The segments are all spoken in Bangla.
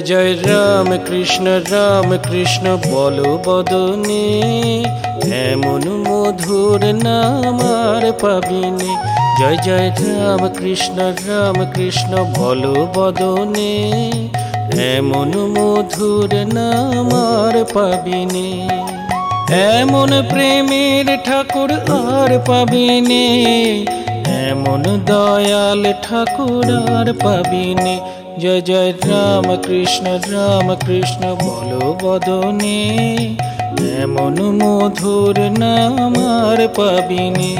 জয় রাম কৃষ্ণ বলো বদনে, এমন মধুর নাম আর পাবিনে। জয় জয় রাম কৃষ্ণ বলো বদনে, এমন মধুর নাম আর পাবিনে। এমন প্রেমের ঠাকুর আর পাবিনে, এমন দয়াল ঠাকুর আর পাবিনে। জয় জয় রাম কৃষ্ণ বলো বদনে, এমন মধুর নাম আর পাবিনে।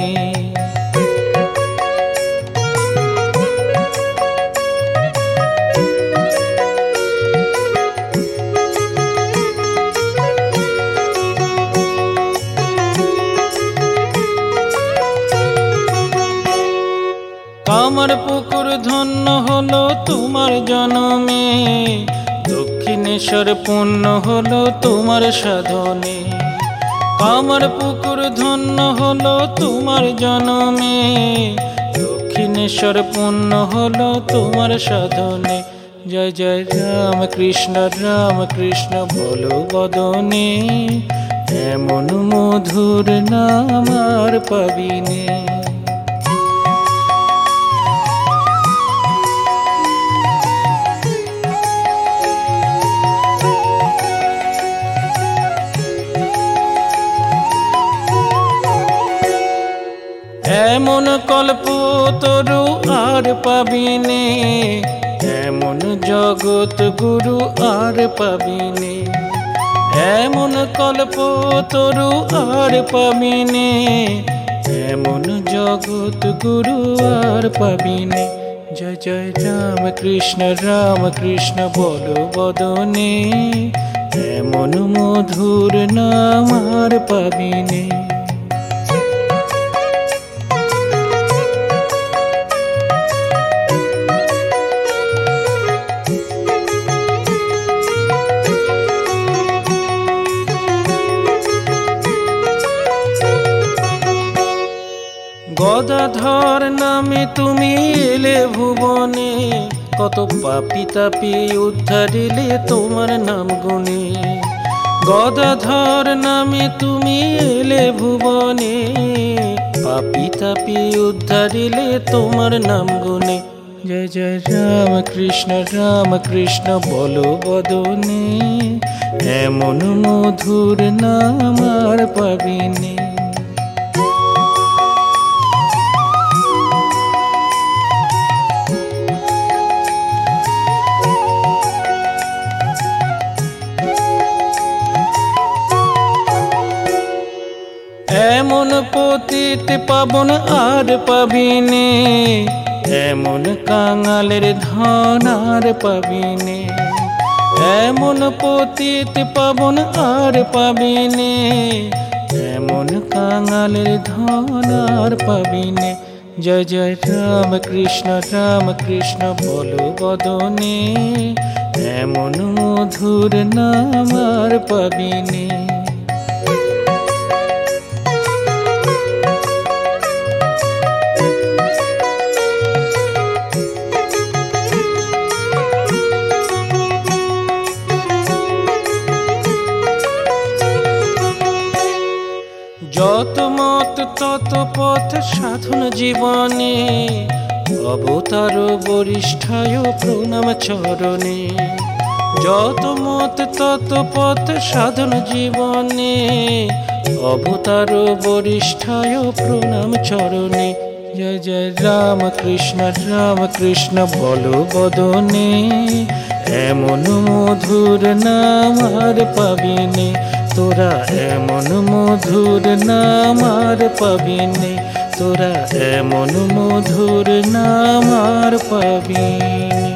আমার পুকুর ধন্য হলো তোমার জনমে, দক্ষিণেশ্বর পূর্ণ হলো তোমার সাধনে। আমার পুকুর ধন্য হলো তোমার জনমে, দক্ষিণেশ্বর পূর্ণ হলো তোমার সাধনে। জয় জয় রাম কৃষ্ণ বলো বদনে, এমন মধুর নাম আর পাবিনে। এমন কল্পতরু আর পাবিনে, এমন জগৎ গুরু আর পাবিনে। এমন কল্পতরু আর পাবিনে, এমন জগৎ গুরু আর পাবিনে। জয় জয় রাম কৃষ্ণ বলো বদনে, এমন মধুর নাম আর পাবিনে। গদাধর নামে তুমি এলে ভুবনে, কত পাপী তাপী উদ্ধারিলে তোমার নাম গুণে। গদাধর নামে তুমি এলে ভুবনে, পাপী তাপী উদ্ধারিলে তোমার নাম গুণে। জয় জয় রাম কৃষ্ণ বলো বদনে, এমন মধুর নাম আর পাবিনে। এমন পতিত পাবন আর পাবিনে, এমন কাঙালের ধন আর পাবিনে। এমন পতিত পাবন আর পাবিনে, এমন কাঙালের ধন আর পাবিনে। জয় জয় রাম কৃষ্ণ বলো বদনে, এমন মধুর নাম আর পাবিনে। যত মত তত পথ সাধন জীবনে, অবতার বরিষ্ঠায় প্রণাম চরণে। যত মত তত পথ সাধন জীবনে, অবতার বরিষ্ঠায় প্রণাম চরণে। জয় জয় রাম কৃষ্ণ বলো বদনে, এমন মধুর নাম আর পাবিনে। তোরা এমন মধুর নাম আর পাবিনে, তোরা এমন মধুর নাম আর পাবিনে।